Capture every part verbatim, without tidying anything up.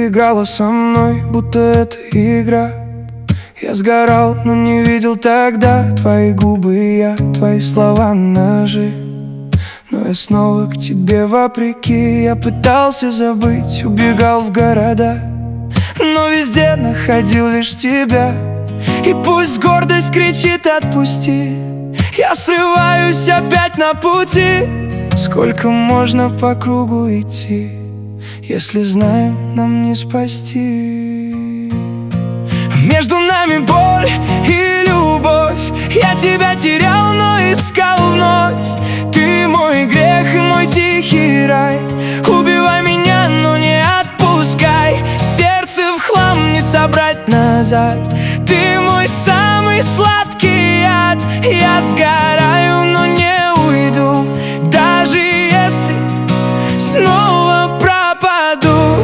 Ты играла со мной, будто это игра. Я сгорал, но не видел тогда твои губы и я, твои слова ножи. Но я снова к тебе вопреки. Я пытался забыть, убегал в города, но везде находил лишь тебя. И пусть гордость кричит «отпусти», я срываюсь опять на пути. Сколько можно по кругу идти, если знаем, нам не спасти. Между нами боль и любовь. Я тебя терял, но искал вновь. Ты мой грех и мой тихий рай. Убивай меня, но не отпускай. Сердце в хлам не собрать назад. Ты мой самый сладкий яд. Я сгораю, но не уйду, даже если снова пропаду.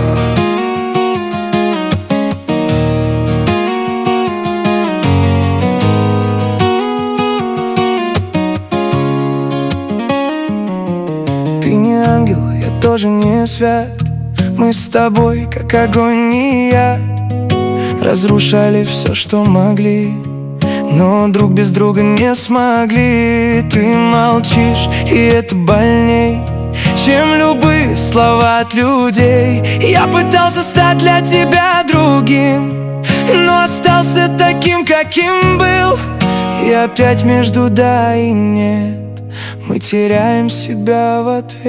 Ты не ангел, я тоже не свят. Мы с тобой, как огонь и яд, разрушали все, что могли, но друг без друга не смогли. Ты молчишь, и это больней, чем любые слова от людей. Я пытался стать для тебя другим, но остался таким, каким был. И опять между да и нет мы теряем себя в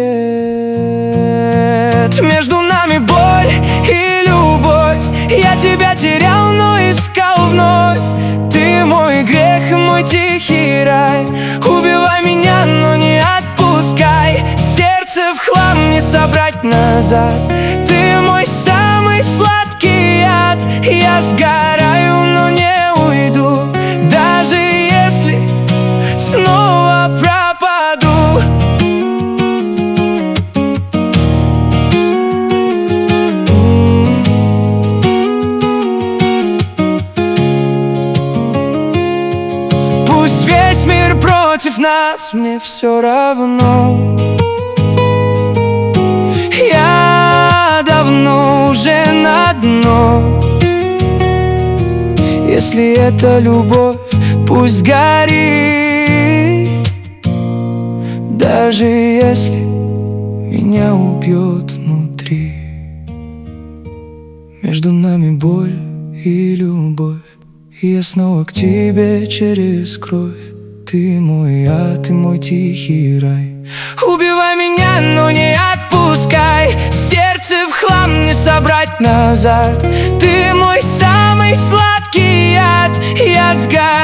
ответ. Между нами боль и любовь. Я тебя терял, но искал вновь. Ты мой грех и мой тихий рай. Убивай меня, но не отпускай. Сердце в хлам не собрать назад. Ты мой самый сладкий яд. Я сгораю, но не уйду, даже если снова пропаду. Пусть весь мир против нас, мне все равно. Я давно уже на дно. Если это любовь, пусть горит, даже если меня убьет внутри. Между нами боль и любовь, и я снова к тебе через кровь. Ты мой ад, ты мой тихий рай. Убивай меня, но не отпускай. Сердце в хлам не собрать назад. Ты мой самый сладкий яд. Я сгораю.